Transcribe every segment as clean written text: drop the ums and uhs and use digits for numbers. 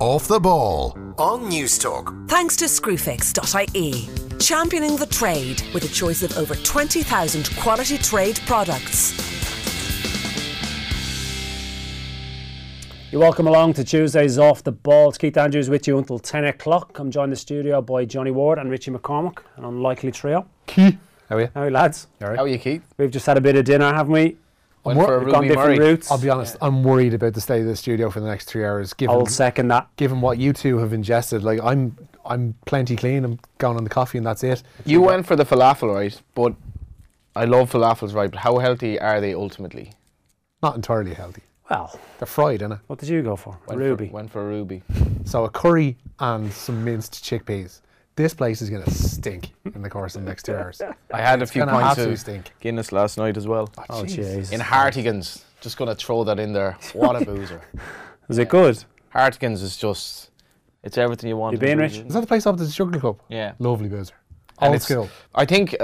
Off the Ball on Newstalk. Thanks to Screwfix.ie, championing the trade with a choice of over 20,000 quality trade products. You're welcome along to Tuesday's Off the Ball. It's Keith Andrews with you until 10 o'clock. I'm joined in the studio by Johnny Ward and Richie McCormick, an unlikely trio. Keith, how are you? How are you, lads? All right. How are you, Keith? We've just had a bit of dinner, haven't we? Went for a We've gone Ruby different Murray. routes. I'll be honest, I'm worried about the state of the studio for the next 3 hours. I'll second that. Given what you two have ingested, like I'm plenty clean. I'm going on the coffee and that's it. You went for the falafel, right? But I love falafels, right? But how healthy are they ultimately? Not entirely healthy. Well, They're fried, innit? what did you go for? Ruby. Went for a Ruby. So a curry and some minced chickpeas. This place is going to stink in the course of the next 2 hours. I had a few gonna pints absolutely of stink. Guinness last night as well. Oh, jeez. jeez. In Hartigans. Just going to throw that in there. What a boozer. Is it good? Hartigans is just... It's everything you want. You been, Rich? Is that the place opposite the Sugar Club? Yeah. Lovely boozer. And Old it's- school. I think...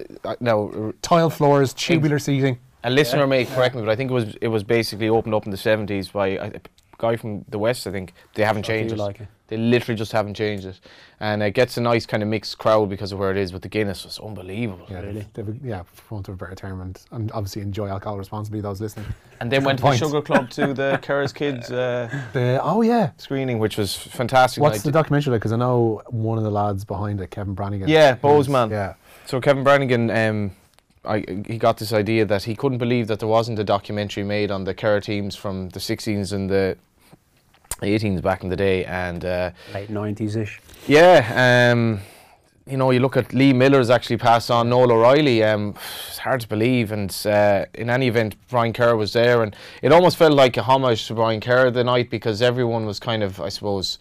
now, Tile floors, tubular seating. a listener may correct me, but I think it was basically opened up in the 70s by a guy from the West, I think. They haven't changed do it. you like it? They literally just haven't changed it. And it gets a nice kind of mixed crowd because of where it is, but the Guinness was unbelievable. Yeah, Really? for want of a better term, and obviously enjoy alcohol responsibly, those listening. And then went to the Point. Sugar Club to the Kerr's Kids Oh yeah. screening, which was fantastic. What's And the documentary like? Because I know one of the lads behind it, Kevin Brannigan. Yeah, who's- Bozeman. Yeah. So Kevin Brannigan, he got this idea that he couldn't believe that there wasn't a documentary made on the Kerr teams from the 16s and the 18s back in the day. And Late 90s-ish. yeah, you know, you look at Lee Miller's actually passed on, Noel O'Reilly. It's hard to believe, and in any event, Brian Kerr was there, and it almost felt like a homage to Brian Kerr the night because everyone was kind of, I suppose,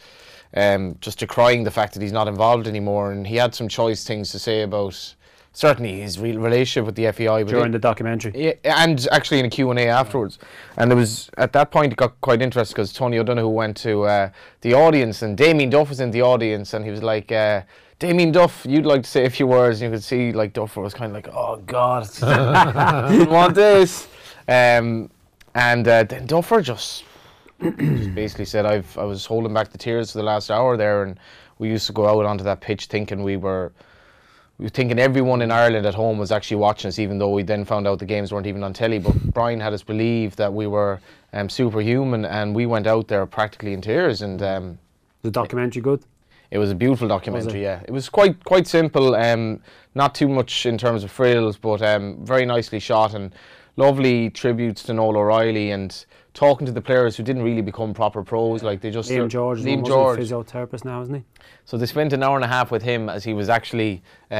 just decrying the fact that he's not involved anymore, and he had some choice things to say about certainly his real relationship with the FEI. But During the documentary. yeah, and actually in a Q&A afterwards. And it was, at that point, it got quite interesting because Tony O'Donoghue went to the audience and Damien Duff was in the audience and he was like, Damien Duff, you'd like to say a few words. And you could see like Duffer was kind of like, oh God, I didn't want this. And then Duffer just basically said, I was holding back the tears for the last hour there, and we used to go out onto that pitch thinking we were thinking everyone in Ireland at home was actually watching us, even though we then found out the games weren't even on telly. But Brian had us believe that we were superhuman, and we went out there practically in tears. And The documentary good? it was a beautiful documentary. Yeah, it was quite simple. Not too much in terms of frills, but very nicely shot and lovely tributes to Noel O'Reilly and talking to the players who didn't really become proper pros. Like they just Liam George is Liam a George. physiotherapist now, isn't he? So they spent an hour and a half with him as he was actually,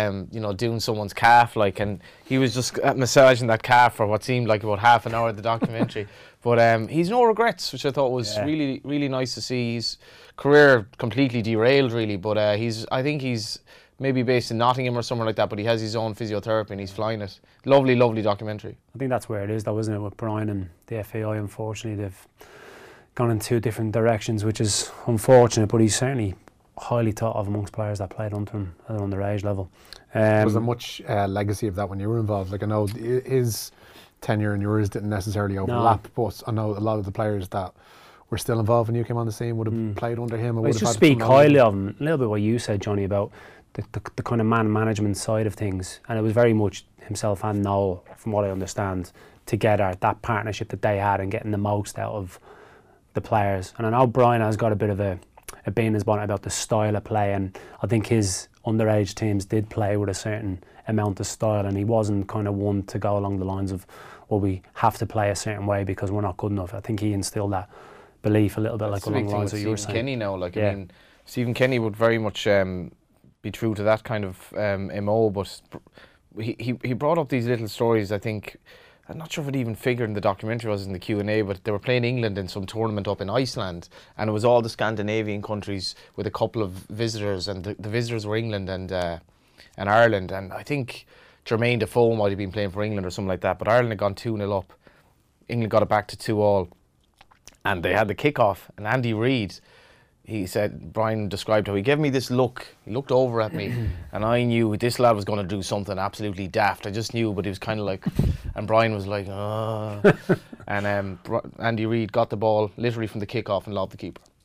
doing someone's calf, like, and he was just massaging that calf for what seemed like about half an hour of the documentary. But he's no regrets, which I thought was really, really nice to see. His career completely derailed, really, but I think he's maybe based in Nottingham or somewhere like that, but he has his own physiotherapy and he's flying it. Lovely, lovely documentary. I think that's where it is, though, isn't it? With Brian and the FAI, unfortunately, they've gone in two different directions, which is unfortunate, but he's certainly highly thought of amongst players that played under him at an underage level. Was there much legacy of that when you were involved? Like I know his tenure and yours didn't necessarily overlap, but I know a lot of the players that were still involved when you came on the scene would have played under him. Let's just speak highly of him. A little bit what you said, Johnny, about the kind of man management side of things, and it was very much himself and Noel, from what I understand, together, that partnership that they had and getting the most out of the players. And I know Brian has got a bit of a bee in his bonnet about the style of play, and I think his underage teams did play with a certain amount of style, and he wasn't kind of one to go along the lines of, well, we have to play a certain way because we're not good enough. I think he instilled that belief a little bit, like along the lines of you were saying. Stephen Kenny now, like, I mean, Stephen Kenny would very much be true to that kind of MO, but he brought up these little stories. I think, I'm not sure if it even figured in the documentary, was in the Q&A, but they were playing England in some tournament up in Iceland, and it was all the Scandinavian countries with a couple of visitors, and the visitors were England and Ireland, and I think Jermaine Defoe might have been playing for England or something like that, but Ireland had gone 2-0 up. England got it back to 2-2, and they had the kick-off, and Andy Reid, he said, Brian described how he gave me this look. He looked over at me, and I knew this lad was going to do something absolutely daft. I just knew, but he was kind of like, and Brian was like, oh. And Andy Reid got the ball literally from the kick-off and lobbed the keeper.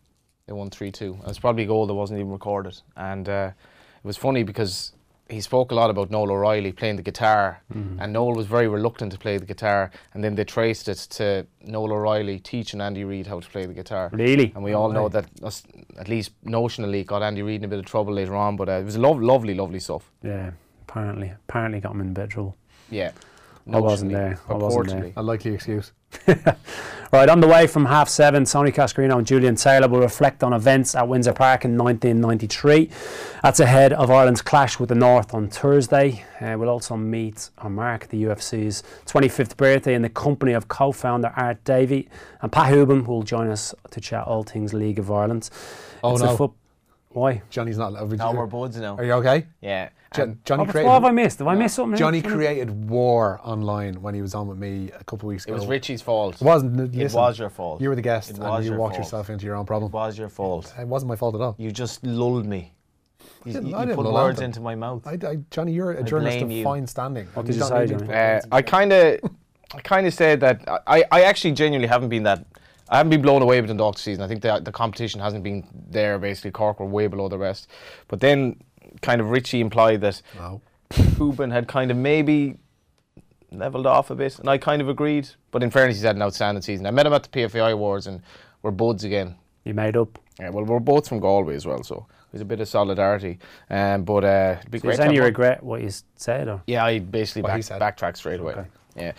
They won 3-2. It's probably a goal that wasn't even recorded. And it was funny because he spoke a lot about Noel O'Reilly playing the guitar, and Noel was very reluctant to play the guitar, and then they traced it to Noel O'Reilly teaching Andy Reid how to play the guitar. Really? And we all know that, at least notionally, got Andy Reid in a bit of trouble later on, but it was lovely stuff. Yeah, apparently got him in a bit of trouble. Yeah. I wasn't there. Purportedly. A likely excuse. Right, on the way from 7:30, Sonny Cascarino and Julian Taylor will reflect on events at Windsor Park in 1993. That's ahead of Ireland's clash with the North on Thursday. We'll also meet or mark the UFC's 25th birthday in the company of co-founder Art Davey and Pat Hooban, who will join us to chat all things League of Ireland. Oh, no. Why? Johnny's not allowed. No, we're buds now. Are you okay? Yeah. Johnny What have I missed? Have I missed something? Johnny created war online when he was on with me a couple of weeks It ago. was Richie's fault. It wasn't. It Listen, was your fault. You were the guest It and was you your walked fault. yourself into your own problem. It was your fault. It wasn't my fault at all. You just lulled me. You didn't put lull words them. into my mouth. Johnny, you're a journalist blame of you. fine standing. What You did you don't say, need to Johnny? put words into I kind of said that I actually genuinely haven't been that. I haven't been blown away with Dundalk this season. I think the competition hasn't been there. Basically, Cork were way below the rest. But then, kind of Richie implied that No. Hooban had kind of maybe levelled off a bit, and I kind of agreed. But in fairness, he's had an outstanding season. I met him at the PFAI Awards, and we're buds again. You made up. Yeah, well, we're both from Galway as well, so there's a bit of solidarity. But it'd be So great. is to any have one. regret what you said? Or? Yeah, I basically What he said. backtracked straight away. Okay. Yeah,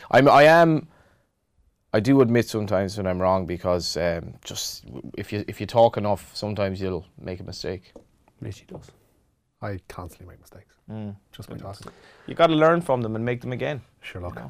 I do admit sometimes when I'm wrong because just if you talk enough, sometimes you'll make a mistake. Richie does. I constantly make mistakes. Just by talking. You got to learn from them and make them again. Sherlock.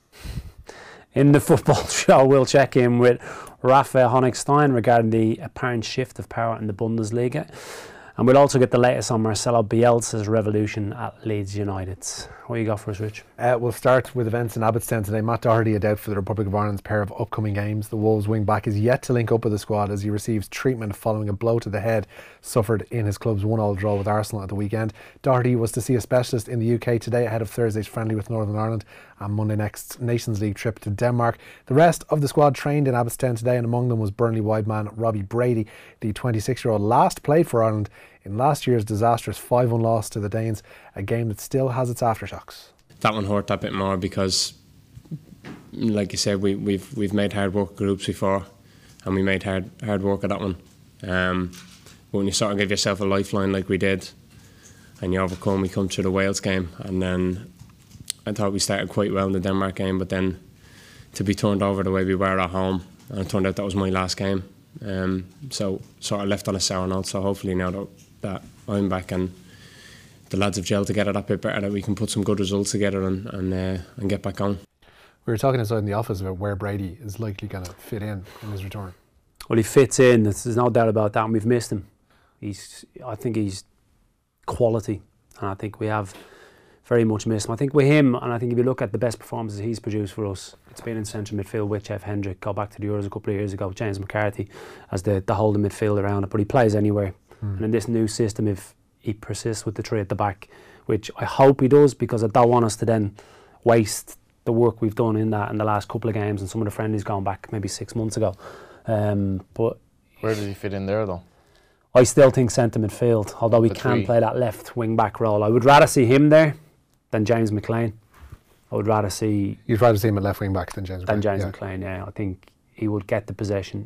In the football show, we'll check in with Raphael Honigstein regarding the apparent shift of power in the Bundesliga. And we'll also get the latest on Marcelo Bielsa's revolution at Leeds United. What you got for us, Rich? We'll start with events in Abbottstown today. Matt Doherty, a doubt for the Republic of Ireland's pair of upcoming games. The Wolves wing-back is yet to link up with the squad as he receives treatment following a blow to the head suffered in his club's 1-1 draw with Arsenal at the weekend. Doherty was to see a specialist in the UK today ahead of Thursday's friendly with Northern Ireland and Monday next Nations League trip to Denmark. The rest of the squad trained in Abbottstown today, and among them was Burnley wide man Robbie Brady. The 26-year-old last played for Ireland in last year's disastrous 5-1 loss to the Danes, a game that still has its aftershocks. That one hurt that bit more because, like you said, we've made hard work groups before, and we made hard work of that one. But when you sort of give yourself a lifeline like we did, and you overcome, we come through the Wales game, and then I thought we started quite well in the Denmark game, but then to be turned over the way we were at home, and it turned out that was my last game. So sort of left on a sour note. So hopefully now that I'm back and the lads have gelled together that bit better, that we can put some good results together and get back on. We were talking inside in the office about where Brady is likely going to fit in his return. Well, he fits in. There's no doubt about that, and we've missed him. I think he's quality, and I think we have very much missed him. I think with him, and I think if you look at the best performances he's produced for us, it's been in central midfield with Jeff Hendrick. Go back to the Euros a couple of years ago, James McCarthy as the holding midfield around it, but he plays anywhere. And in this new system, if he persists with the three at the back, which I hope he does, because I don't want us to then waste the work we've done in the last couple of games and some of the friendlies going back maybe 6 months ago. But Where does he fit in there, though? I still think centre midfield, although he The can three. play that left wing back role. I would rather see him there than James McLean. I would rather see You'd rather see him at left wing back than James McLean. Yeah, I think he would get the position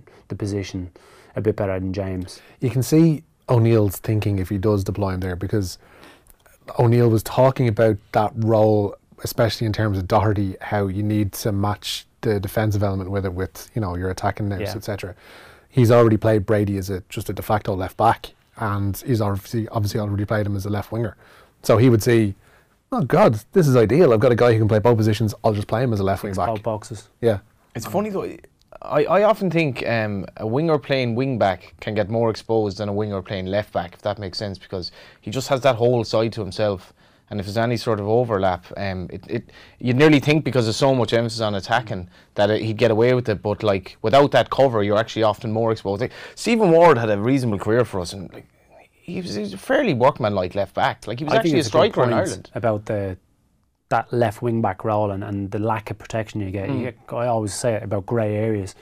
a bit better than James. You can see O'Neill's thinking if he does deploy him there, because O'Neill was talking about that role, especially in terms of Doherty, how you need to match the defensive element with it, with your attacking nerves, Yeah. etc. He's already played Brady as just a de facto left back, and he's obviously already played him as a left winger. So he would see, oh God, this is ideal. I've got a guy who can play both positions. I'll just play him as a left wing back. Both boxes. Yeah. It's funny though. I often think a winger playing wing back can get more exposed than a winger playing left back, if that makes sense, because he just has that whole side to himself. And if there's any sort of overlap, you'd nearly think, because there's so much emphasis on attacking, that he'd get away with it. But like without that cover, you're actually often more exposed. Like, Stephen Ward had a reasonable career for us, and like, he was a fairly workmanlike left back. Like he was I think actually a it's good striker in point Ireland. about that left wing back role and the lack of protection you get. I always say it about grey areas,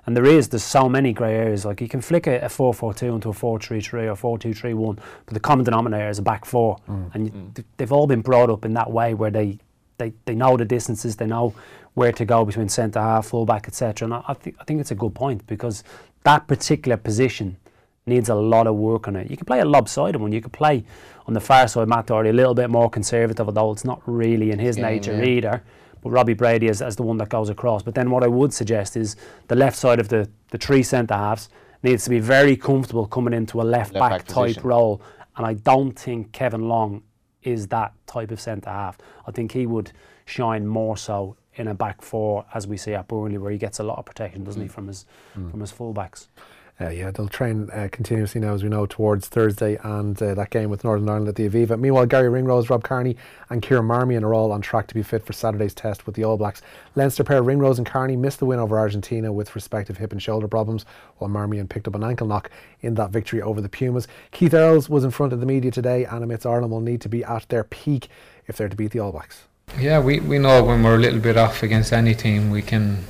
And there's so many grey areas. Like you can flick a 4-4-2 into a 4-3-3 or 4-2-3-1, but the common denominator is a back four. And they've all been brought up in that way where they know the distances, they know where to go between centre half, full back, etc. And I think it's a good point, because that particular position needs a lot of work on it. You can play a lopsided one. You could play on the far side, Matt Doherty, a little bit more conservative, although it's not really in his nature either. But Robbie Brady as the one that goes across. But then what I would suggest is the left side of the three centre halves needs to be very comfortable coming into a left back type role. And I don't think Kevin Long is that type of centre half. I think he would shine more so in a back four, as we see at Burnley, where he gets a lot of protection, doesn't he, from his full-backs. Yeah, they'll train continuously now, as we know, towards Thursday and that game with Northern Ireland at the Aviva. Meanwhile, Gary Ringrose, Rob Kearney and Kieran Marmion are all on track to be fit for Saturday's test with the All Blacks. Leinster pair Ringrose and Kearney missed the win over Argentina with respective hip and shoulder problems, while Marmion picked up an ankle knock in that victory over the Pumas. Keith Earls was in front of the media today and admits Ireland will need to be at their peak if they're to beat the All Blacks. Yeah, we know when we're a little bit off against any team, we can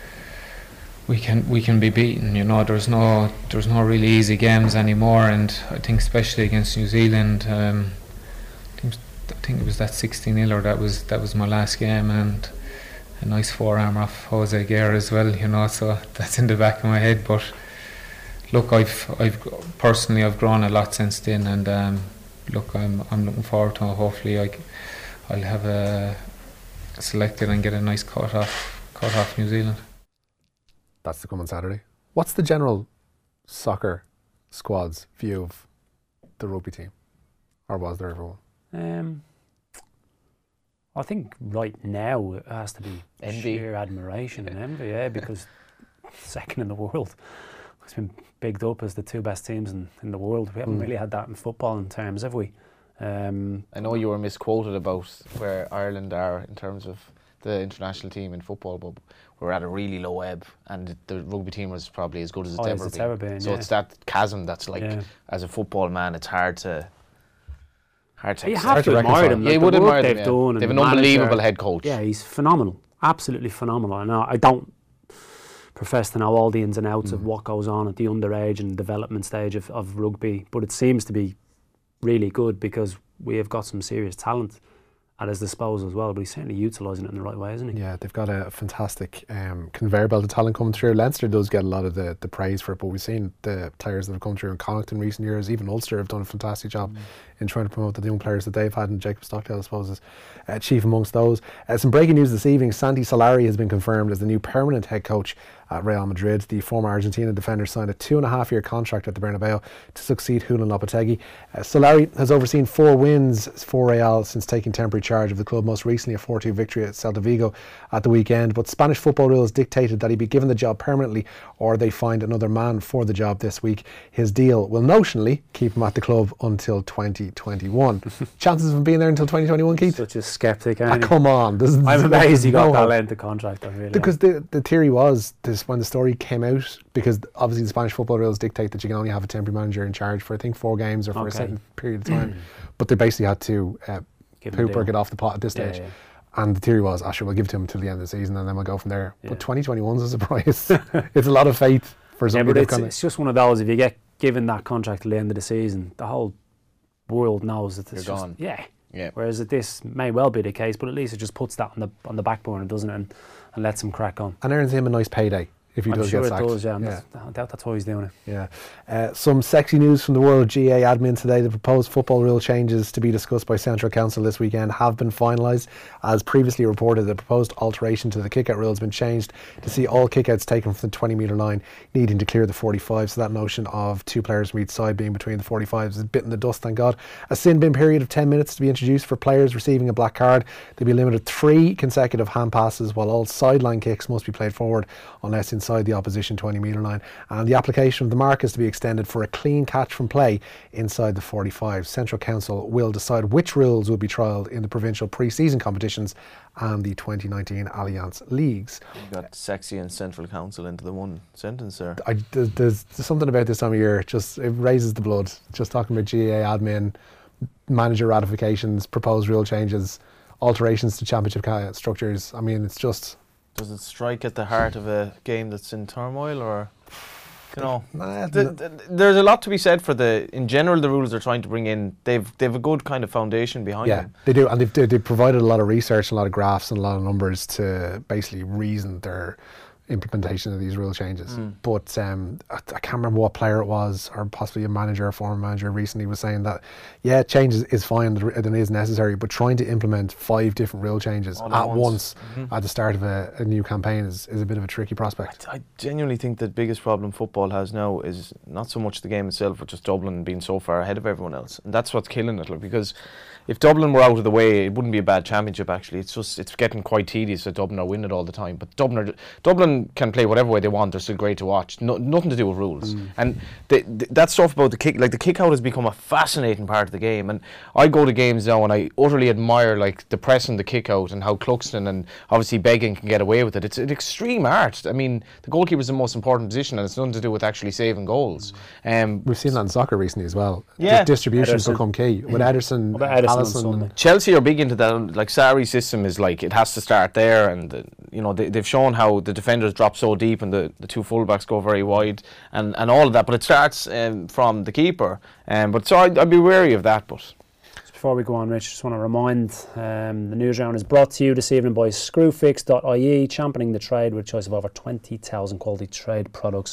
be beaten. You know, there's no really easy games anymore, and I think especially against New Zealand, I think it was that 16-0 that was my last game, and a nice forearm off Jose Guerra as well. You know, so that's in the back of my head. But look, I've personally grown a lot since then, and look, I'm looking forward to it. Hopefully I'll have a selected and get a nice cut off New Zealand. That's to come on Saturday. What's the general soccer squad's view of the rugby team? Or was there ever one? I think right now it has to be envy, sheer admiration and envy, yeah, because second in the world. It's been bigged up as the two best teams in the world. We haven't really had that in football in terms, have we? I know you were misquoted about where Ireland are in terms of the international team in football, but we're at a really low ebb, and the rugby team is probably as good as it's ever been. So it's that chasm that's like, as a football man, it's hard to you have to admire them. Yeah, you would admire them. They have an unbelievable head coach. Yeah, he's phenomenal, absolutely phenomenal. I don't profess to know all the ins and outs of what goes on at the underage and development stage of rugby, but it seems to be really good because we have got some serious talent at his disposal as well, but he's certainly utilising it in the right way, isn't he? Yeah, they've got a fantastic conveyor belt of talent coming through. Leinster does get a lot of the praise for it, but we've seen the players that have come through in Connacht in recent years. Even Ulster have done a fantastic job in trying to promote the young players that they've had, and Jacob Stockdale, I suppose, is chief amongst those. Some breaking news this evening: Santi Solari has been confirmed as the new permanent head coach at Real Madrid. The former Argentina defender signed a 2.5-year contract at the Bernabeu to succeed Julen Lopetegui. Solari has overseen 4 wins for Real since taking temporary charge of the club, most recently a 4-2 victory at Celta Vigo at the weekend. But Spanish football rules dictated that he be given the job permanently or they find another man for the job this week. His deal will notionally keep him at the club until 2021. Chances of him being there until 2021, Keith? Such a sceptic, aren't you? Come on. I'm amazed he got that length of contract. Because the theory was this, when the story came out, because obviously the Spanish football rules dictate that you can only have a temporary manager in charge for I think 4 games or for a certain period of time, but they basically had to get off the pot at this stage. And the theory was, we'll give it to him until the end of the season and then we'll go from there. But 2021's a surprise. It's a lot of faith for somebody. But it's just one of those, if you get given that contract till the end of the season, the whole world knows that it's You're just gone. Yeah. Whereas this may well be the case, but at least it just puts that on the back burner, doesn't it, and lets him crack on. And earns him a nice payday if he does get sacked. I'm sure it does, I doubt that's why he's doing it. Yeah. Some sexy news from the world of GA admin today. The proposed football rule changes to be discussed by Central Council this weekend have been finalised. As previously reported, the proposed alteration to the kick-out rule has been changed to see all kick-outs taken from the 20-metre line needing to clear the 45. So that notion of 2 players from each side being between the 45s is bitten the dust, thank God. A sin bin period of 10 minutes to be introduced for players receiving a black card. They'll be limited 3 consecutive hand passes, while all sideline kicks must be played forward unless inside the opposition 20-metre line. And the application of the mark is to be extended for a clean catch from play inside the 45. Central Council will decide which rules will be trialled in the provincial pre-season competitions and the 2019 Alliance Leagues. You got sexy and Central Council into the one sentence there. There's something about this time of year, just it raises the blood. Just talking about GA admin, manager ratifications, proposed rule changes, alterations to championship structures. I mean, it's just Does it strike at the heart of a game that's in turmoil, or you know? There's a lot to be said for in general, the rules they're trying to bring in. They've a good kind of foundation behind them. Yeah, they do, and they've provided a lot of research, a lot of graphs, and a lot of numbers to basically reason their implementation of these rule changes. But I can't remember what player it was, or possibly a manager, a former manager recently was saying that change is fine and is necessary, but trying to implement 5 different rule changes at once at the start of a new campaign is a bit of a tricky prospect. I genuinely think the biggest problem football has now is not so much the game itself, but just Dublin being so far ahead of everyone else, and that's what's killing it. Because if Dublin were out of the way, it wouldn't be a bad championship. Actually, it's getting quite tedious that Dublin are winning it all the time. But Dublin can play whatever way they want. They're still great to watch. Nothing to do with rules. And that stuff about the kick, like the kick out, has become a fascinating part of the game. And I go to games now and I utterly admire like the press and the kick out and how Cluxton and obviously Beggan can get away with it. It's an extreme art. I mean, the goalkeeper is the most important position, and it's nothing to do with actually saving goals. We've seen that in soccer recently as well. Yeah, distributions become key with Ederson. Chelsea are big into that. Like Sarri's system is like it has to start there, and they've shown how the defenders drop so deep and the 2 fullbacks go very wide and all of that. But it starts from the keeper. But so I'd be wary of that. But before we go on, Rich, just want to remind the news round is brought to you this evening by Screwfix.ie, championing the trade with a choice of over 20,000 quality trade products.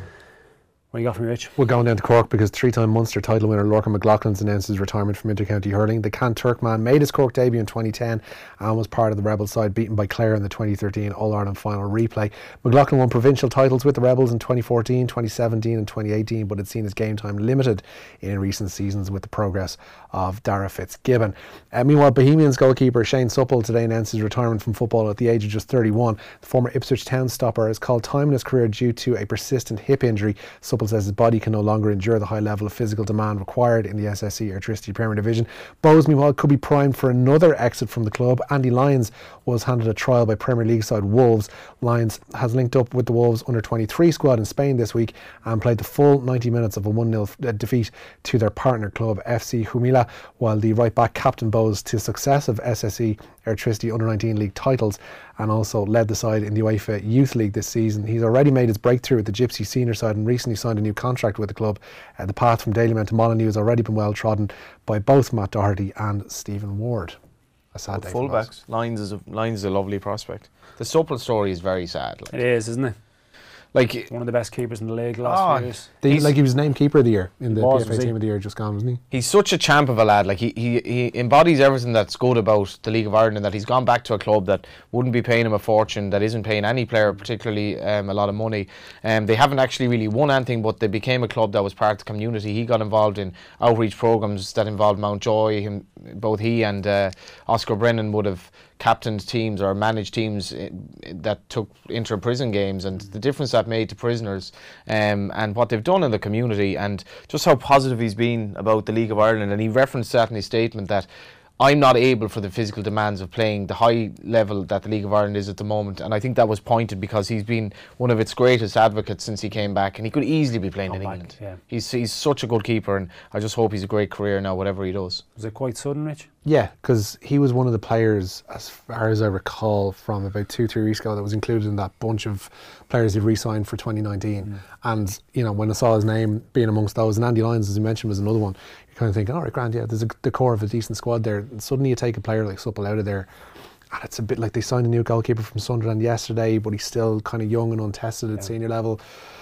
What you got for me, Rich? We're going down to Cork because 3-time Munster title winner Lorcan McLaughlin's announced his retirement from intercounty hurling. The Can Turkman made his Cork debut in 2010 and was part of the Rebels side, beaten by Clare in the 2013 All-Ireland final replay. McLaughlin won provincial titles with the Rebels in 2014, 2017 and 2018, but had seen his game time limited in recent seasons with the progress of Dara Fitzgibbon. Meanwhile, Bohemians goalkeeper Shane Supple today announced his retirement from football at the age of just 31. The former Ipswich Town stopper has called time in his career due to a persistent hip injury. Supple says his body can no longer endure the high level of physical demand required in the SSE Airtricity Premier Division. Bohs, meanwhile, could be primed for another exit from the club. Andy Lyons was handed a trial by Premier League side Wolves. Lyons has linked up with the Wolves under-23 squad in Spain this week and played the full 90 minutes of a 1-0 defeat to their partner club FC Humila, while the right-back captain Bohs to successive SSE Airtricity under-19 league titles and also led the side in the UEFA Youth League this season. He's already made his breakthrough with the Gypsy senior side and recently signed a new contract with the club. The path from Dalymount to Molyneux has already been well trodden by both Matt Doherty and Stephen Ward. A sad day. Fullbacks. Lyons is a lovely prospect. The Supple story is very sad. It is, isn't it? Like one of the best keepers in the league last few years. He was named keeper of the year in the PFA team of the year just gone, wasn't he? He's such a champ of a lad. Like he embodies everything that's good about the League of Ireland, and that he's gone back to a club that wouldn't be paying him a fortune, that isn't paying any player particularly a lot of money. They haven't actually really won anything, but they became a club that was part of the community. He got involved in outreach programs that involved Mountjoy. Both he and Oscar Brennan would have captained teams or managed teams that took inter-prison games, and the difference that made to prisoners and what they've done in the community, and just how positive he's been about the League of Ireland. And he referenced that in his statement that I'm not able for the physical demands of playing the high level that the League of Ireland is at the moment, and I think that was pointed because he's been one of its greatest advocates since he came back, and he could easily be playing in England. Yeah. He's such a good keeper, and I just hope he's a great career now, whatever he does. Was it quite sudden, Rich? Yeah, because he was one of the players, as far as I recall, from about 2-3 weeks ago that was included in that bunch of players who re-signed for 2019. And, you know, when I saw his name being amongst those, and Andy Lyons, as you mentioned, was another one, you're kind of thinking, all right, grand, yeah, there's the core of a decent squad there. And suddenly you take a player like Supple out of there, and it's a bit like they signed a new goalkeeper from Sunderland yesterday, but he's still kind of young and untested at senior level.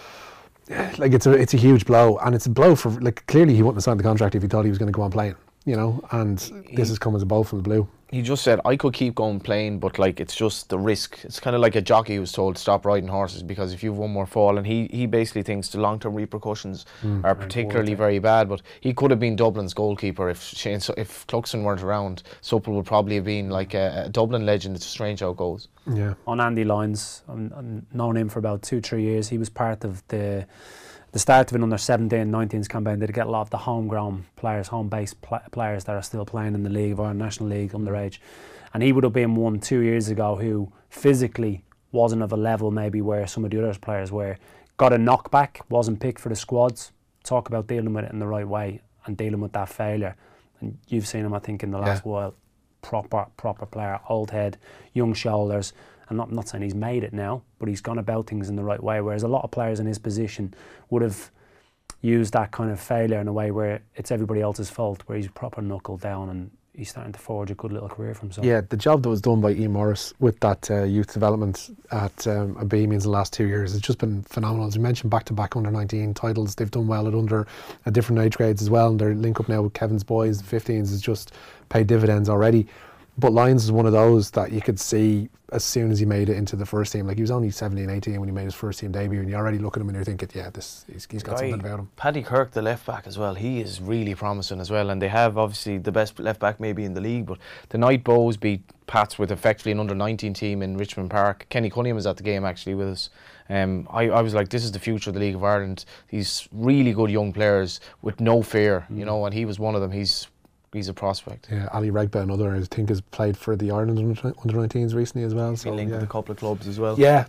Like, it's a huge blow, and it's a blow for, like, clearly he wouldn't have signed the contract if he thought he was going to go on playing. You know, and this has come as a bow from the blue. He just said, I could keep going playing, but like it's just the risk. It's kind of like a jockey who's told to stop riding horses because if you've one more fall, and he basically thinks the long-term repercussions are particularly very bad. But he could have been Dublin's goalkeeper if Cluxton weren't around. Supple would probably have been like a Dublin legend. It's strange how it goes. Yeah. On Andy Lyons, I've known him for about 2-3 years. He was part of the start of an under 17-19s campaign. They'd get a lot of the homegrown players, home-based players that are still playing in the League or National League underage. And he would have been 1-2 years ago who physically wasn't of a level maybe where some of the other players were. Got a knockback, wasn't picked for the squads. Talk about dealing with it in the right way and dealing with that failure. And you've seen him, I think, in the last while. Proper player, old head, young shoulders. I'm not saying he's made it now, but he's gone about things in the right way, whereas a lot of players in his position would have used that kind of failure in a way where it's everybody else's fault, where he's proper knuckled down and he's starting to forge a good little career for himself. Yeah, the job that was done by Ian Morris with that youth development at Bohemians in the last 2 years has just been phenomenal. As you mentioned, back-to-back under-19 titles. They've done well at different age grades as well, and their link up now with Kevin's boys, 15s, has just paid dividends already. But Lyons is one of those that you could see as soon as he made it into the first team. Like, he was only 17, 18 when he made his first team debut, and you already look at him and you're thinking, yeah, he's got something about him. Paddy Kirk, the left back as well, he is really promising as well, and they have obviously the best left back maybe in the league, but the night Bows beat Pats with effectively an under-19 team in Richmond Park. Kenny Cunningham was at the game actually with us. I was like, this is the future of the League of Ireland. These really good young players with no fear, you know, and he was one of them. He's a prospect. Yeah, Ali Regba, another, I think, has played for the Ireland under-19s recently as well. He's been linked with a couple of clubs as well. Yeah,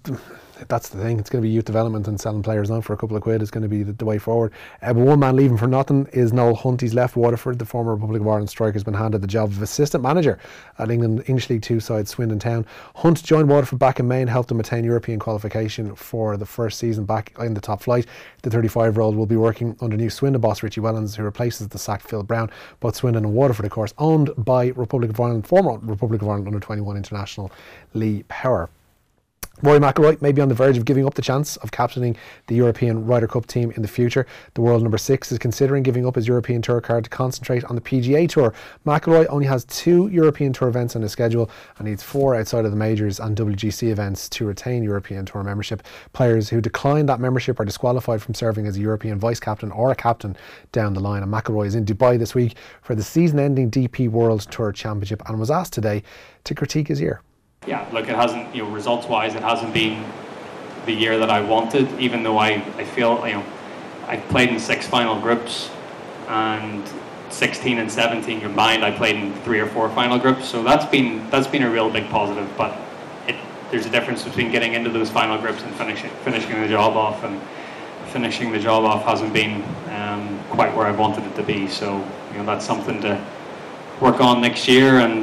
that's the thing. It's going to be youth development, and selling players on for a couple of quid is going to be the way forward. But one man leaving for nothing is Noel Hunt. He's left Waterford. The former Republic of Ireland striker has been handed the job of assistant manager at English League 2 side Swindon Town. Hunt joined Waterford back in May and helped them attain European qualification for the first season back in the top flight. The 35-year-old will be working under new Swindon boss Richie Wellens, who replaces the sacked Phil Brown. Both Swindon and Waterford, of course, owned by former Republic of Ireland under-21 international Lee Power. Rory McIlroy may be on the verge of giving up the chance of captaining the European Ryder Cup team in the future. The world number 6 is considering giving up his European Tour card to concentrate on the PGA Tour. McIlroy only has 2 European Tour events on his schedule and needs 4 outside of the majors and WGC events to retain European Tour membership. Players who decline that membership are disqualified from serving as a European vice captain or a captain down the line. And McIlroy is in Dubai this week for the season-ending DP World Tour Championship and was asked today to critique his year. Yeah, look, it hasn't, results-wise, it hasn't been the year that I wanted, even though I feel, I've played in 6 final groups, and 16 and 17 combined, I played in 3 or 4 final groups, so that's been a real big positive, but there's a difference between getting into those final groups and finishing the job off, and finishing the job off hasn't been quite where I wanted it to be, so, that's something to work on next year, and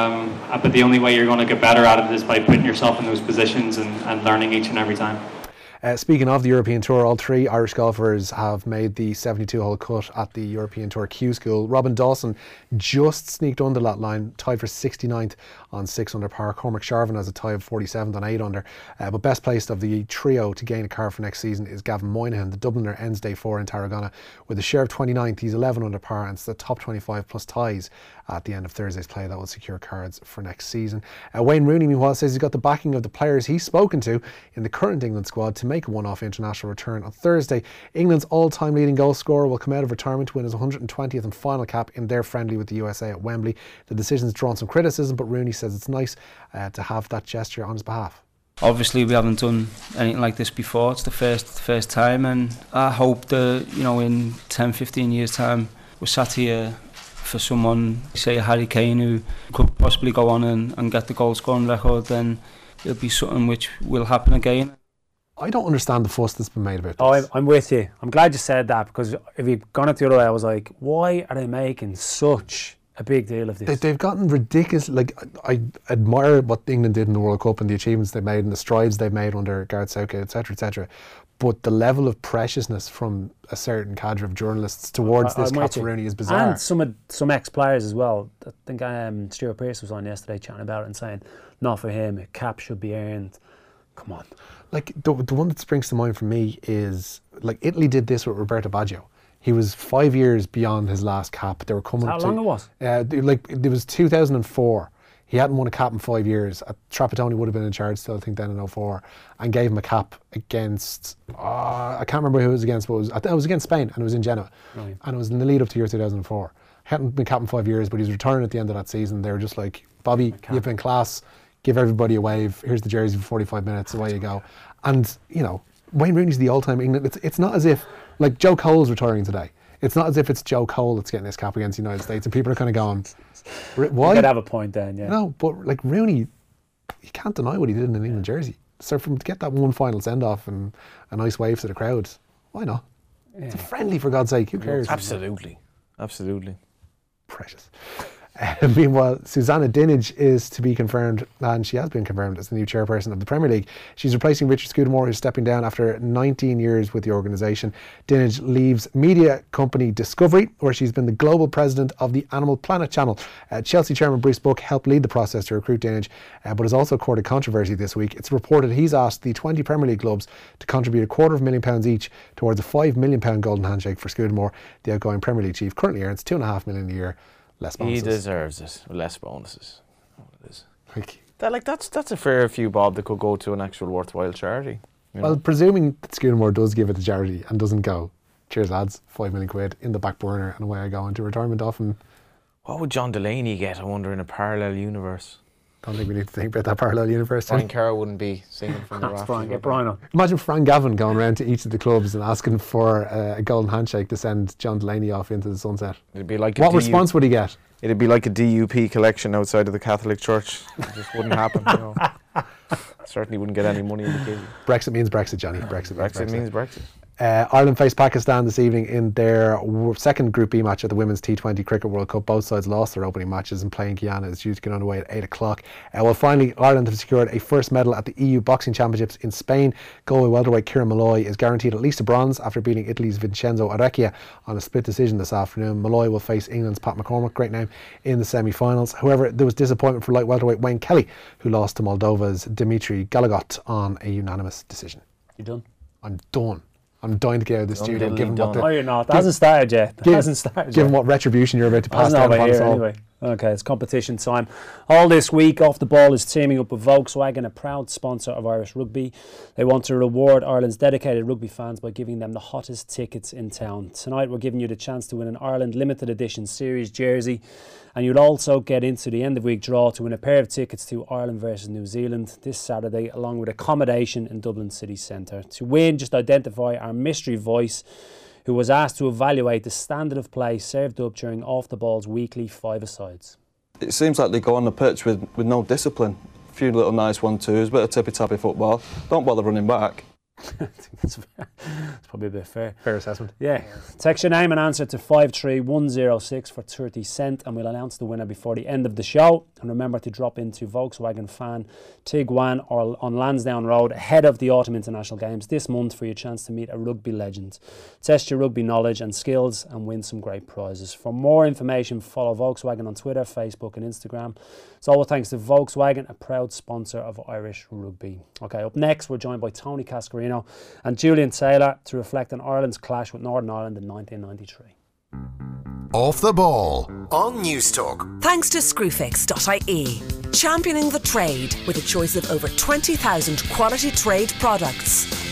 but the only way you're going to get better at it is by putting yourself in those positions and learning each and every time. Speaking of the European Tour, all 3 Irish golfers have made the 72-hole cut at the European Tour Q School. Robin Dawson just sneaked under that line, tied for 69th on 6 under par. Cormac Sharvin has a tie of 47th on 8 under. But best placed of the trio to gain a car for next season is Gavin Moynihan. The Dubliner ends day 4 in Tarragona with a share of 29th. He's 11 under par, and it's the top 25 plus ties at the end of Thursday's play that will secure cards for next season. Wayne Rooney, meanwhile, says he's got the backing of the players he's spoken to in the current England squad to make a one-off international return on Thursday. England's all-time leading goal scorer will come out of retirement to win his 120th and final cap in their friendly with the USA at Wembley. The decision's drawn some criticism, but Rooney says it's nice to have that gesture on his behalf. Obviously, we haven't done anything like this before. It's the first time, and I hope that in 10-15 years' time we're sat here for someone, say a Harry Kane, who could possibly go on and get the goal scoring record. Then it'll be something which will happen again. I don't understand the fuss that's been made about this. Oh, I'm with you. I'm glad you said that, because if you'd gone it the other way, I was like, why are they making such a big deal of this? They've gotten ridiculous. Like, I admire what England did in the World Cup and the achievements they've made and the strides they've made under Gareth Southgate, etc., etc. But the level of preciousness from a certain cadre of journalists towards this Cap Rooney is bizarre. And some ex-players as well. I think Stuart Pearce was on yesterday chatting about it and saying, not for him, a cap should be earned. Come on. Like, the one that springs to mind for me is, like, Italy did this with Roberto Baggio. He was 5 years beyond his last cap. They were coming. How long it was? It was 2004. He hadn't won a cap in 5 years. Trapattoni would have been in charge still, I think, then in 2004, and gave him a cap against, I can't remember who it was against, but it was against Spain, and it was in Genoa. Right. And it was in the lead up to year 2004. He hadn't been cap in 5 years, but he's retiring at the end of that season. They were just like, Bobby, you've been class. Give everybody a wave. Here's the jersey for 45 minutes. Away you go. And, Wayne Rooney's the all-time England. It's not as if, like, Joe Cole's retiring today. It's not as if it's Joe Cole that's getting this cap against the United States, and people are kind of going, why? You could have a point then, yeah. No, but, like, Rooney, you can't deny what he did in an England jersey. So to get that one final send-off and a nice wave to the crowd, why not? Yeah. It's a friendly, for God's sake. Who cares? Absolutely. Absolutely. Precious. Meanwhile, Susanna Dinenage is to be confirmed, and she has been confirmed as the new chairperson of the Premier League. She's replacing Richard Scudamore, who's stepping down after 19 years with the organisation. Dinenage leaves media company Discovery, where she's been the global president of the Animal Planet channel. Chelsea chairman Bruce Buck helped lead the process to recruit Dinenage, but has also courted controversy this week. It's reported he's asked the 20 Premier League clubs to contribute £250,000 each towards a £5 million golden handshake for Scudamore. The outgoing Premier League chief currently earns $2.5 million a year. Less bonuses. He deserves it. Less bonuses. It is. That's a fair few bob that could go to an actual worthwhile charity. Well, presuming that Scudamore does give it to charity and doesn't go, cheers lads, £5 million in the back burner and away I go into retirement often. What would John Delaney get, I wonder, in a parallel universe? Don't think we need to think about that parallel universe. Brian Kerr wouldn't be singing from the rafters. Brian, get Brian on. Imagine Frank Gavin going around to each of the clubs and asking for a golden handshake to send John Delaney off into the sunset. It'd be like what response would he get? It'd be like a DUP collection outside of the Catholic Church. It just wouldn't happen. Certainly wouldn't get any money in the kitty. Brexit means Brexit, Johnny. Brexit means Brexit. Ireland face Pakistan this evening in their second Group B match at the Women's T20 Cricket World Cup. Both sides lost their opening matches, and playing Guyana is due to get underway at 8 o'clock. Well, finally, Ireland have secured a first medal at the EU Boxing Championships in Spain. Galway welterweight Kieran Molloy is guaranteed at least a bronze after beating Italy's Vincenzo Arecchia on a split decision this afternoon. Molloy will face England's Pat McCormack, great name, in the semi-finals. However, there was disappointment for light welterweight Wayne Kelly, who lost to Moldova's Dimitri Galagot on a unanimous decision. You done? I'm done. I'm dying to get out of the studio. Given what you're not. That hasn't started yet. Given what retribution you're about to pass down upon us all. Anyway. Okay, it's competition time. All this week, Off the Ball is teaming up with Volkswagen, a proud sponsor of Irish rugby. They want to reward Ireland's dedicated rugby fans by giving them the hottest tickets in town. Tonight, we're giving you the chance to win an Ireland limited edition series jersey, and you'll also get into the end of week draw to win a pair of tickets to Ireland versus New Zealand this Saturday, along with accommodation in Dublin City Centre. To win, just identify our mystery voice, who was asked to evaluate the standard of play served up during Off the Ball's weekly five-a-sides. It seems like they go on the pitch with no discipline. A few little nice 1-2s, bit of tippy-tappy football. Don't bother running back. I think that's probably a bit fair. Fair assessment. Yeah. Text your name and answer to 53106 for 30 cents, and we'll announce the winner before the end of the show. And remember to drop into Volkswagen Fan Tiguan or on Lansdowne Road ahead of the Autumn International Games this month for your chance to meet a rugby legend. Test your rugby knowledge and skills and win some great prizes. For more information, follow Volkswagen on Twitter, Facebook and Instagram. It's all thanks to Volkswagen, a proud sponsor of Irish rugby. Okay, up next we're joined by Tony Cascarino and Julian Taylor to reflect on Ireland's clash with Northern Ireland in 1993. Off the Ball on News Talk. Thanks to Screwfix.ie, championing the trade with a choice of over 20,000 quality trade products.